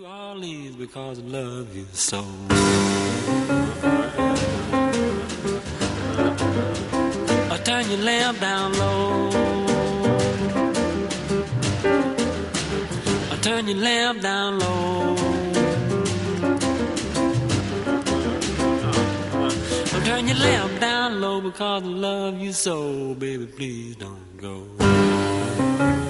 Orleans because I love you so. I turn your lamp down low. I turn your lamp down low. I turn your lamp down low because I love you so. Baby, please don't go.